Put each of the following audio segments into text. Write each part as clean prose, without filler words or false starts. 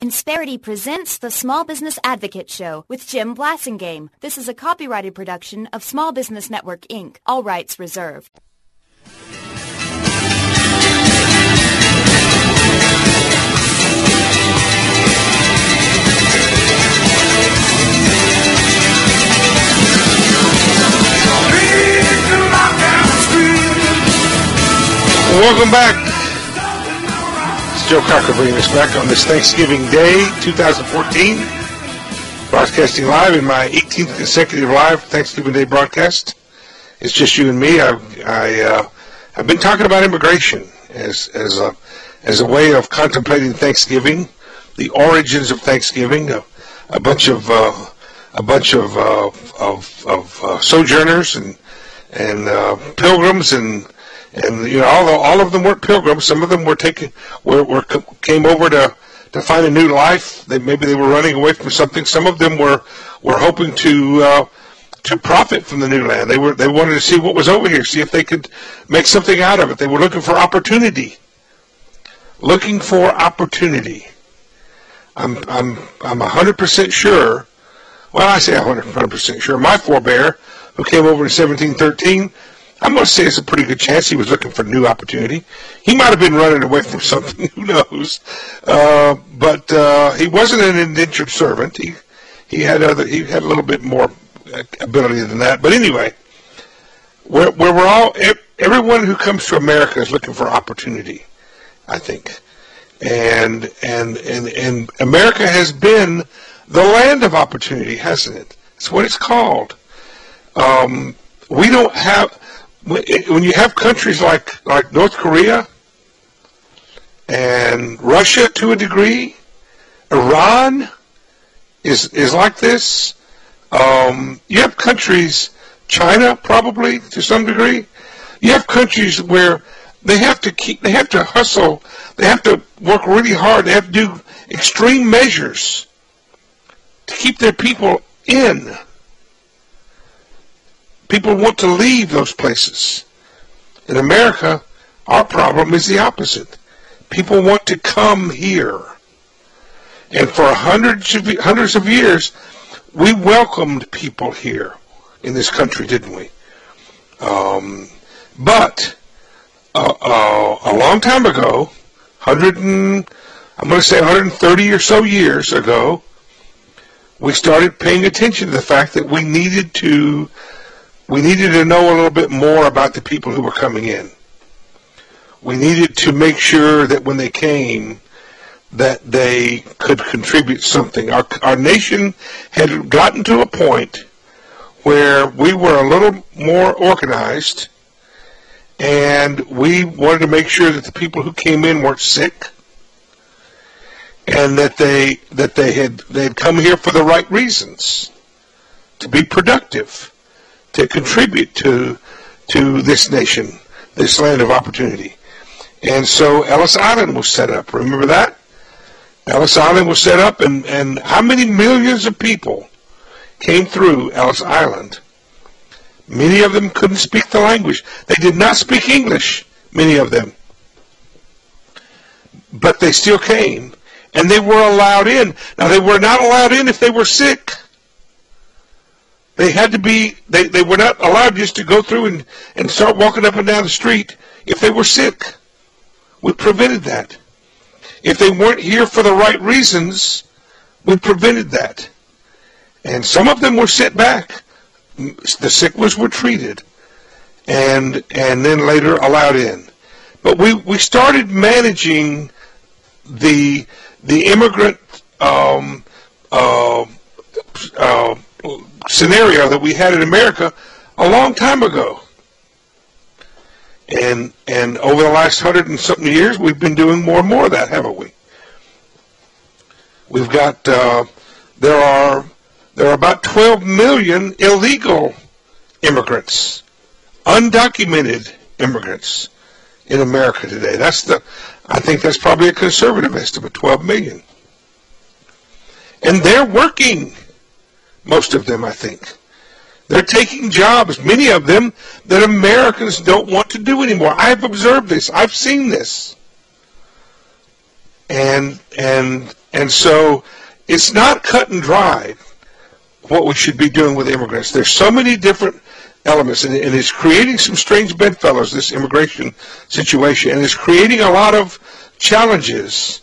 Insperity presents the Small Business Advocate Show with Jim Blasingame. This is a copyrighted production of Small Business Network, Inc. All rights reserved. Welcome back. It's Joe Cocker bringing us back on this Thanksgiving Day, 2014. Broadcasting live in my 18th consecutive live Thanksgiving Day broadcast. It's just you and me. I've been talking about immigration as a way of contemplating Thanksgiving, the origins of Thanksgiving. A bunch of sojourners and pilgrims and you know, all of them weren't pilgrims. Some of them came over to find a new life. Maybe they were running away from something. Some of them were hoping to profit from the new land. They wanted to see what was over here, see if they could make something out of it. They were looking for opportunity. Looking for opportunity. I'm 100% sure. Well, I say 100% sure. My forebear, who came over in 1713. I'm going to say it's a pretty good chance he was looking for new opportunity. He might have been running away from something, who knows? But he wasn't an indentured servant. He had a little bit more ability than that. But anyway, everyone who comes to America is looking for opportunity, I think. And America has been the land of opportunity, hasn't it? That's what it's called. We don't have. When you have countries like North Korea and Russia to a degree, Iran is like this. You have countries, China probably to some degree. You have countries where they have to hustle, they have to work really hard, they have to do extreme measures to keep their people in. People want to leave those places. In America, our problem is the opposite. People want to come here. And for hundreds of years, we welcomed people here in this country, didn't we? But a long time ago, I'm going to say 130 or so years ago, we started paying attention to the fact that we needed to know a little bit more about the people who were coming in. We needed to make sure that when they came, that they could contribute something. Our nation had gotten to a point where we were a little more organized, and we wanted to make sure that the people who came in weren't sick, and that they had come here for the right reasons, to be productive, to contribute to this nation, this land of opportunity. And so Ellis Island was set up. Remember that? Ellis Island was set up, and how many millions of people came through Ellis Island? Many of them couldn't speak the language. They did not speak English, many of them. But they still came, and they were allowed in. Now, they were not allowed in if they were sick. They had to be, they were not allowed just to go through and start walking up and down the street if they were sick. We prevented that. If they weren't here for the right reasons, we prevented that. And some of them were sent back. The sick ones were treated and then later allowed in. But we started managing the immigrant scenario that we had in America a long time ago. And over the last 100 and something years, we've been doing more and more of that, haven't we? We've got, there are about 12 million illegal immigrants, undocumented immigrants in America today. I think that's probably a conservative estimate, 12 million. And they're working. Most of them, I think. They're taking jobs, many of them, that Americans don't want to do anymore. I've observed this. I've seen this. And And so it's not cut and dry what we should be doing with immigrants. There's so many different elements, and it's creating some strange bedfellows, this immigration situation, and it's creating a lot of challenges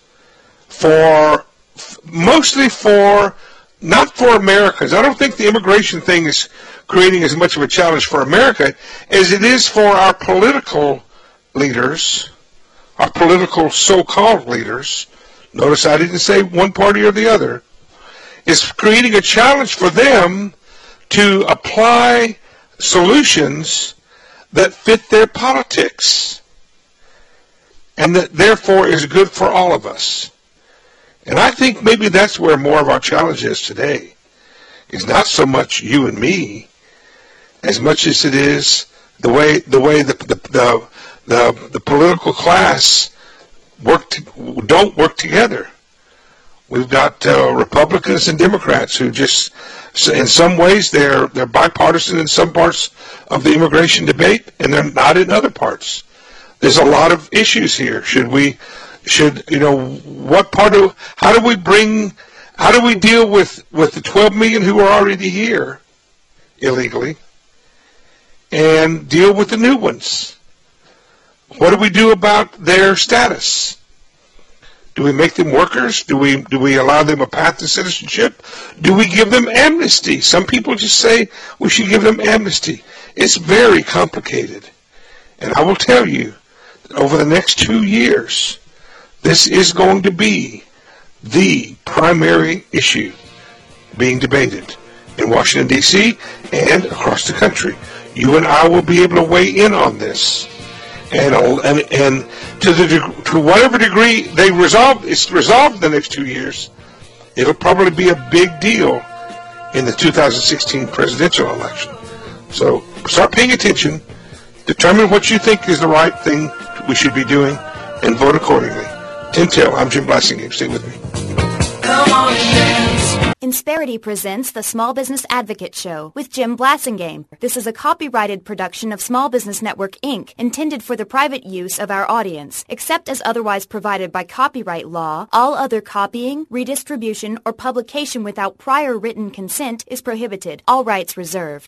mostly not for Americans. I don't think the immigration thing is creating as much of a challenge for America as it is for our political leaders, our political so-called leaders. Notice I didn't say one party or the other. It's creating a challenge for them to apply solutions that fit their politics and that therefore is good for all of us. And I think maybe that's where more of our challenge is today. It's not so much you and me as much as it is the way the political class don't work together. We've got Republicans and Democrats who just, in some ways, they're bipartisan in some parts of the immigration debate, and they're not in other parts. There's a lot of issues here. How do we deal with the 12 million who are already here illegally and deal with the new ones? What do we do about their status? Do we make them workers? Do we allow them a path to citizenship? Do we give them amnesty? Some people just say we should give them amnesty. It's very complicated. And I will tell you that over the next 2 years, this is going to be the primary issue being debated in Washington, D.C. and across the country. You and I will be able to weigh in on this. And to whatever degree it's resolved in the next 2 years, it'll probably be a big deal in the 2016 presidential election. So start paying attention, determine what you think is the right thing we should be doing, and vote accordingly. Tim Till, I'm Jim Blasingame. Stay with me. Come on and dance. Insperity presents the Small Business Advocate Show with Jim Blasingame. This is a copyrighted production of Small Business Network, Inc., intended for the private use of our audience. Except as otherwise provided by copyright law, all other copying, redistribution, or publication without prior written consent is prohibited. All rights reserved.